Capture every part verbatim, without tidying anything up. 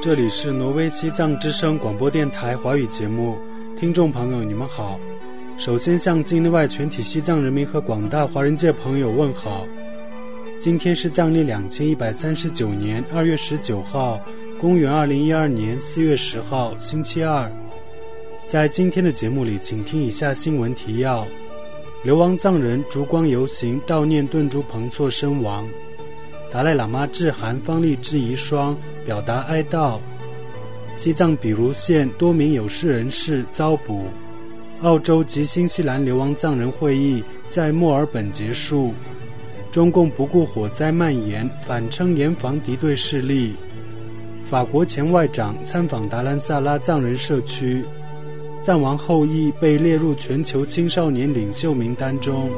这里是挪威西藏之声广播电台华语节目，听众朋友你们好。首先向境内外全体西藏人民和广大华人界朋友问好。今天是藏历两千一百三十九年二月十九号，公元二零一二年四月十号，星期二。在今天的节目里，请听以下新闻提要：流亡藏人烛光游行悼念顿珠彭措身亡，达赖喇嘛致函方励之遗孀表达哀悼，西藏比如县多名有识人士遭捕，澳洲及新西兰流亡藏人会议在墨尔本结束，中共不顾火灾蔓延，反称严防敌对势力，法国前外长参访达兰萨拉藏人社区，藏王后裔被列入全球青少年领袖名单中。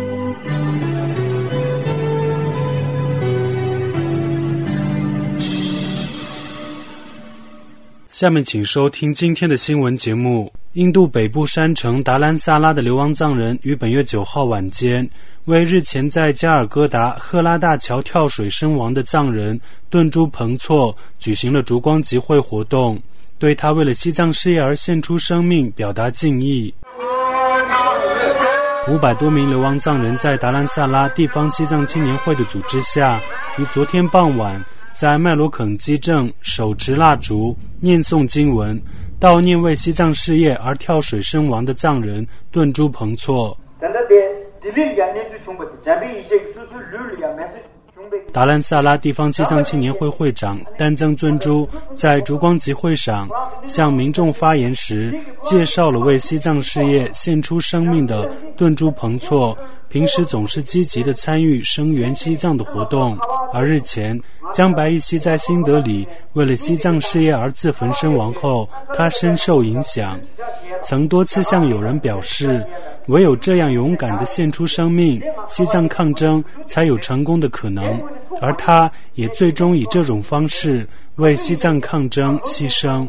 下面请收听今天的新闻节目。印度北部山城达兰萨拉的流亡藏人于本月九号晚间，为日前在加尔各答赫拉大桥跳水身亡的藏人顿珠彭措举行了烛光集会活动，对他为了西藏事业而献出生命表达敬意。五百多名流亡藏人在达兰萨拉地方西藏青年会的组织下，于昨天傍晚在麦罗肯基镇手持蜡烛念诵经文，悼念为西藏事业而跳水身亡的藏人顿珠彭措。达兰萨拉地方西藏青年会会长丹增尊珠在烛光集会上向民众发言时，介绍了为西藏事业献出生命的顿珠彭措平时总是积极地参与声援西藏的活动，而日前江白义熙在新德里为了西藏事业而自焚身亡后，他深受影响，曾多次向友人表示，唯有这样勇敢地献出生命，西藏抗争才有成功的可能，而他也最终以这种方式为西藏抗争牺牲。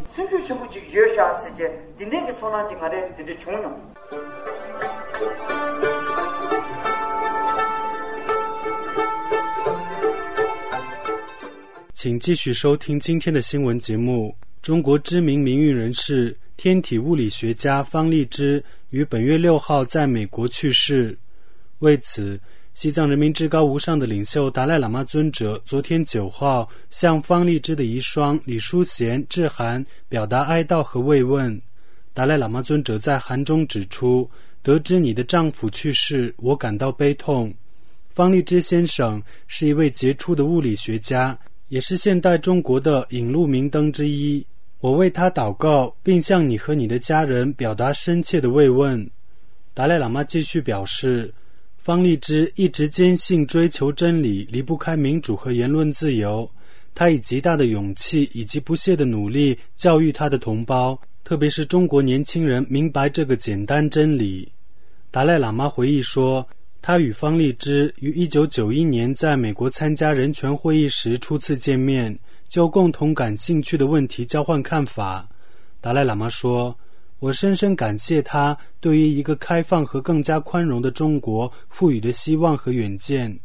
请继续收听今天的新闻节目。中国知名民运人士、天体物理学家方励之于本月六号在美国去世。为此，西藏人民至高无上的领袖达赖喇嘛尊者昨天九号向方励之的遗孀李淑贤致函，表达哀悼和慰问。达赖喇嘛尊者在函中指出，得知你的丈夫去世，我感到悲痛。方励之先生是一位杰出的物理学家，也是现代中国的引路明灯之一，我为他祷告，并向你和你的家人表达深切的慰问。达赖喇嘛继续表示，方励之一直坚信追求真理离不开民主和言论自由，他以极大的勇气以及不懈的努力教育他的同胞，特别是中国年轻人明白这个简单真理。达赖喇嘛回忆说，他与方励之于一九九一年在美国参加人权会议时初次见面，就共同感兴趣的问题交换看法。达赖喇嘛说，我深深感谢他对于一个开放和更加宽容的中国赋予的希望和远见。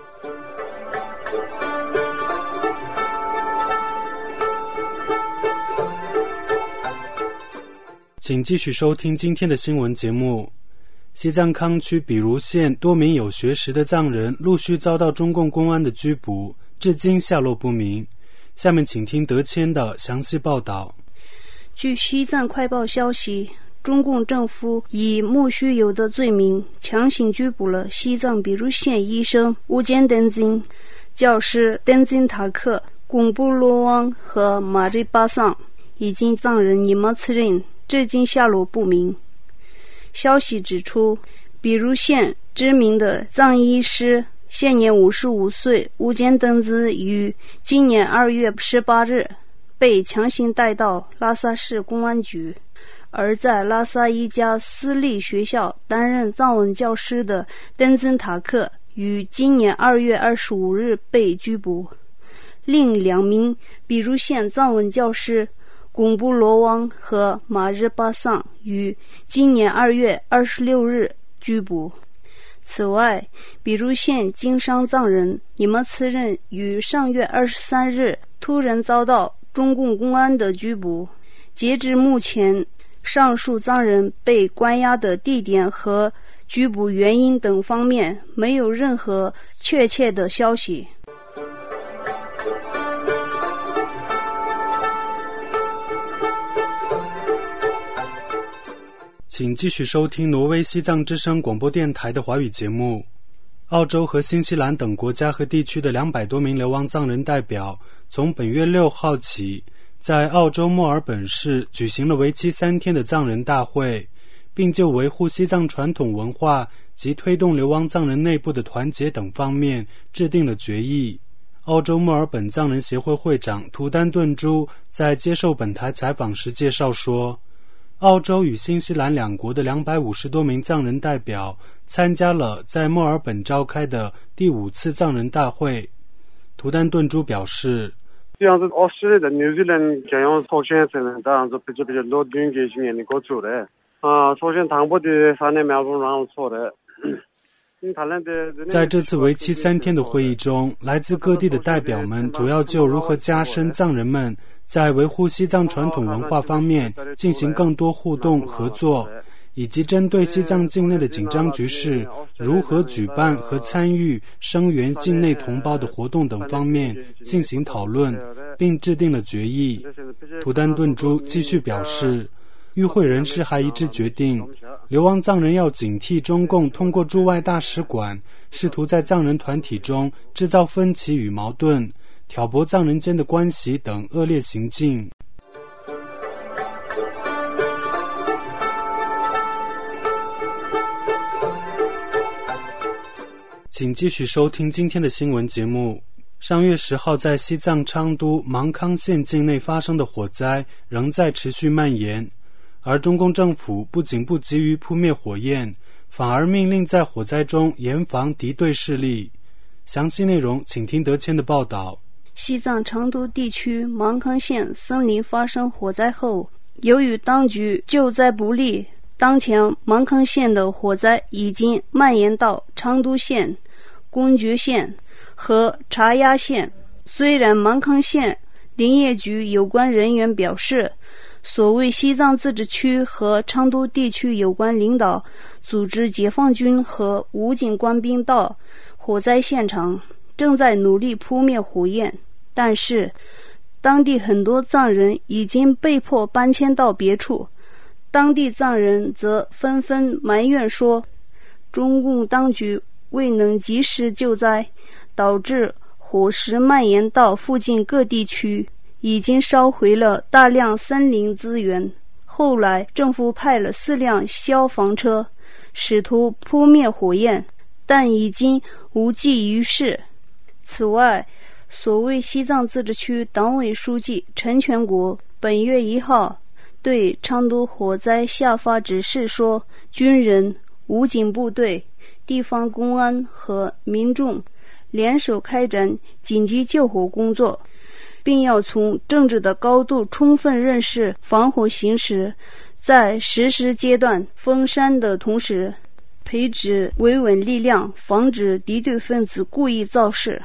请继续收听今天的新闻节目。西藏康区比如县多名有学识的藏人陆续遭到中共公安的拘捕，至今下落不明。下面请听德谦的详细报道。 据西藏快报消息，中共政府以莫须有的罪名强行拘捕了西藏比如县医生乌坚登金、教师登金塔克、贡布罗旺和马瑞巴桑以及藏人尼玛次任，至今下落不明。消息指出，比如县知名的藏医师现年五十五岁乌坚登兹于今年二月十八日被强行带到拉萨市公安局，而在拉萨一家私立学校担任藏文教师的登兹塔克于今年二月二十五日被拘捕。另两名比如县藏文教师贡布罗旺和马日巴桑于今年二月二十六日拘捕。此外，比如县经商藏人尼玛次任于上月二十三日突然遭到中共公安的拘捕。截至目前，上述藏人被关押的地点和拘捕原因等方面没有任何确切的消息。 请继续收听挪威西藏之声广播电台的华语节目。澳洲和新西兰等国家和地区的两百多名流亡藏人代表，从本月六号起，在澳洲墨尔本市举行了为期三天的藏人大会，并就维护西藏传统文化及推动流亡藏人内部的团结等方面制定了决议。澳洲墨尔本藏人协会会长图丹顿珠在接受本台采访时介绍说，澳洲与新西兰两国的两百五十多名藏人代表参加了在墨尔本召開的第五次藏人大會。圖丹頓珠表示， 這樣子Australia、New Zealand這樣首先才能這樣子比較比較多點嘅經驗嚟過做的。啊，首先당부的三年苗中讓錯的。 在这次为期三天的会议中，来自各地的代表们主要就如何加深藏人们在维护西藏传统文化方面进行更多互动合作，以及针对西藏境内的紧张局势如何举办和参与声援境内同胞的活动等方面进行讨论，并制定了决议。图丹顿珠继续表示，与会人士还一致决定，流亡藏人要警惕中共通过驻外大使馆试图在藏人团体中制造分歧与矛盾，挑拨藏人间的关系等恶劣行径。请继续收听今天的新闻节目。上月十号在西藏昌都芒康县境内发生的火灾仍在持续蔓延，而中共政府不仅不急于扑灭火焰，反而命令在火灾中严防敌对势力。详细内容请听德谦的报道。 西藏成都地区芒康县森林发生火灾后，由于当局救灾不力，当前芒康县的火灾已经蔓延到成都县、公爵县和查亚县。虽然芒康县林业局有关人员表示，所谓西藏自治区和成都地区有关领导组织解放军和武警官兵到火灾现场，正在努力扑灭火焰，但是当地很多藏人已经被迫搬迁到别处。当地藏人则纷纷埋怨说，中共当局未能及时救灾，导致火势蔓延到附近各地区，已经烧毁了大量森林资源。后来政府派了四辆消防车试图扑灭火焰，但已经无济于事。此外，所谓西藏自治区党委书记陈全国本月一号对成都火灾下发指示说，军人、武警部队、地方公安和民众联手开展紧急救火工作，并要从政治的高度充分认识防火形势，在实施阶段封山的同时，配置维稳力量，防止敌对分子故意造势。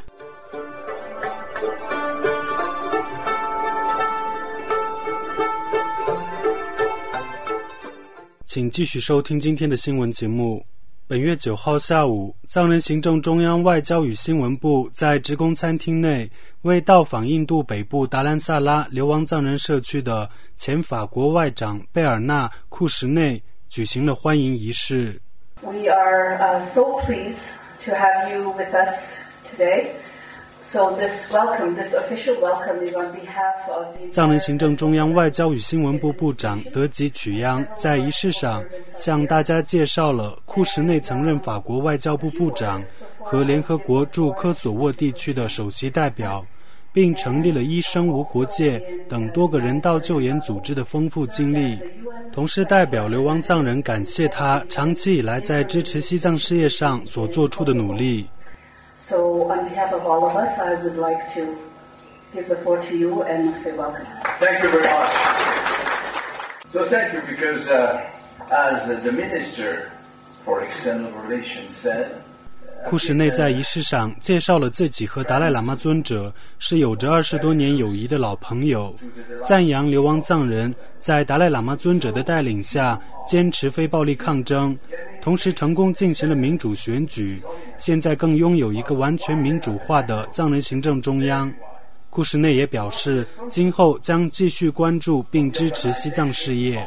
请继续收听今天的新闻节目。本月九号下午，藏人行政中央外交与新闻部在职工餐厅内为到访印度北部达兰萨拉流亡藏人社区的前法国外长贝尔纳·库什内举行了欢迎仪式。 We are uh, so pleased to have you with us today. So this welcome, this official welcome is on behalf of the 藏人行政中央外交与新闻部部长德吉曲央在仪式上向大家介绍了库什内曾任法国外交部部长和联合国驻科索沃地区的首席代表，并成立了医生无国界等多个人道救援组织的丰富经历。同时代表流亡藏人感谢他长期以来在支持西藏事业上所做出的努力。 So on behalf of all of us, I would like to give the floor to you and say welcome. Thank you very much. So thank you because uh, as the Minister for External Relations said, 库什内在仪式上介绍了自己和达赖喇嘛尊者是有着二十多年友谊的老朋友，赞扬流亡藏人在达赖喇嘛尊者的带领下坚持非暴力抗争，同时成功进行了民主选举，现在更拥有一个完全民主化的藏人行政中央。库什内也表示，今后将继续关注并支持西藏事业。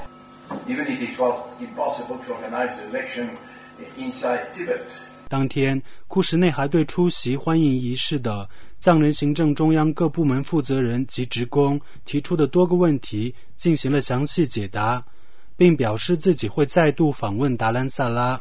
当天，库什内还对出席欢迎仪式的藏人行政中央各部门负责人及职工提出的多个问题进行了详细解答，并表示自己会再度访问达兰萨拉。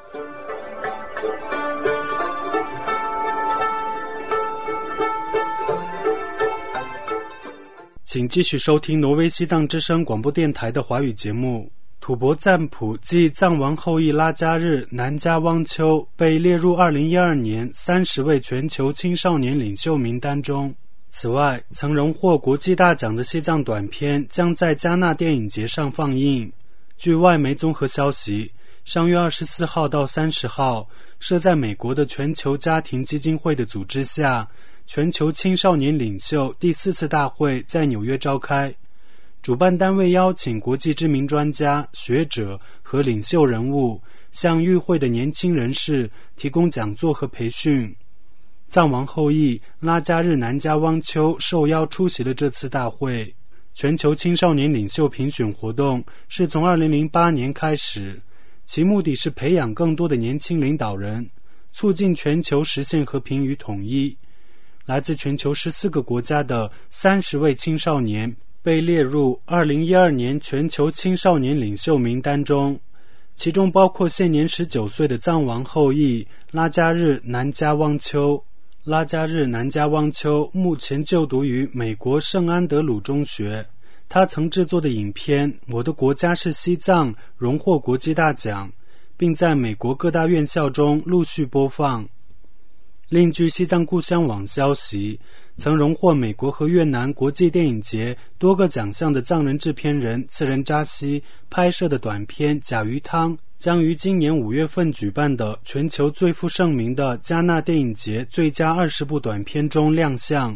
请继续收听挪威西藏之声广播电台的华语节目。土伯赞普即藏王后裔拉加日南加汪丘被列入二零一二年三十位全球青少年领袖名单中。此外，曾荣获国际大奖的西藏短片将在加纳电影节上放映。据外媒综合消息，上月二十四号到三十号，设在美国的全球家庭基金会的组织下，全球青少年领袖第四次大会在纽约召开。主办单位邀请国际知名专家、学者和领袖人物向与会的年轻人士提供讲座和培训。藏王后裔拉加日南加汪丘受邀出席了这次大会。全球青少年领袖评选活动是从二零零八年开始，其目的是培养更多的年轻领导人，促进全球实现和平与统一。来自全球十四个国家的三十位青少年被列入二零一二年全球青少年领袖名单中，其中包括现年十九岁的藏王后裔拉加日南加汪丘。拉加日南加汪丘目前就读于美国圣安德鲁中学，他曾制作的影片《我的国家是西藏》荣获国际大奖，并在美国各大院校中陆续播放。另据西藏故乡网消息，曾荣获美国和越南国际电影节多个奖项的藏人制片人次仁扎西拍摄的短片《甲鱼汤》将于今年五月份举办的全球最负盛名的加纳电影节最佳二十部短片中亮相。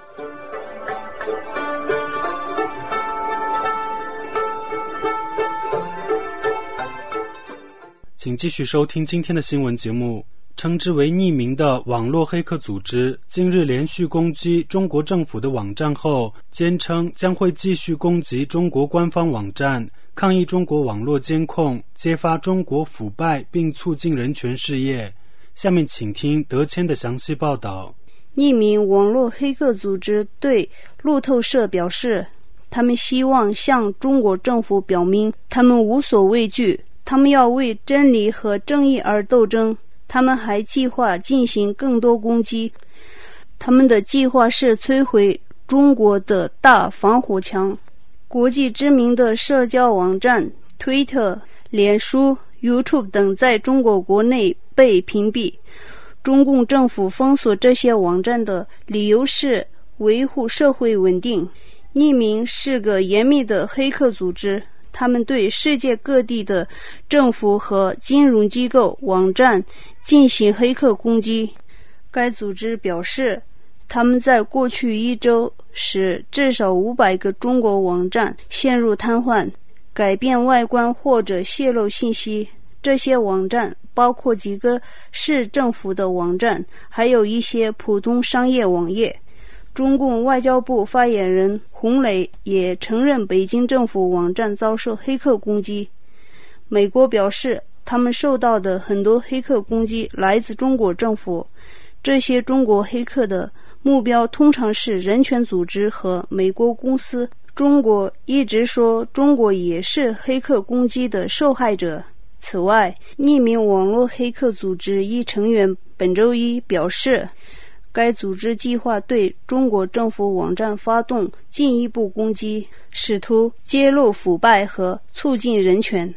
请继续收听今天的新闻节目。称之为匿名的网络黑客组织近日连续攻击中国政府的网站后，坚称将会继续攻击中国官方网站，抗议中国网络监控，揭发中国腐败并促进人权事业。下面请听德谦的详细报道。 匿名网络黑客组织对路透社表示，他们希望向中国政府表明他们无所畏惧，他们要为真理和正义而斗争。他们还计划进行更多攻击，他们的计划是摧毁中国的大防火墙。国际知名的社交网站 Twitter、脸书、YouTube 等在中国国内被屏蔽。中共政府封锁这些网站的理由是维护社会稳定。匿名是个严密的黑客组织，他们对世界各地的政府和金融机构网站进行黑客攻击。该组织表示，他们在过去一周使至少五百个中国网站陷入瘫痪，改变外观或者泄露信息。这些网站包括几个市政府的网站，还有一些普通商业网页。中共外交部发言人洪磊也承认北京政府网站遭受黑客攻击。美国表示，他们受到的很多黑客攻击来自中国政府，这些中国黑客的目标通常是人权组织和美国公司。中国一直说中国也是黑客攻击的受害者。此外，匿名网络黑客组织一成员本周一表示，该组织计划对中国政府网站发动进一步攻击，试图揭露腐败和促进人权。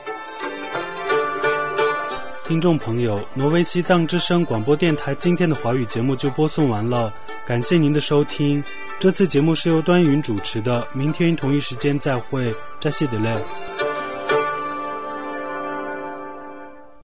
听众朋友，挪威西藏之声广播电台今天的华语节目就播送完了，感谢您的收听。这次节目是由端云主持的，明天同一时间再会，扎西德勒。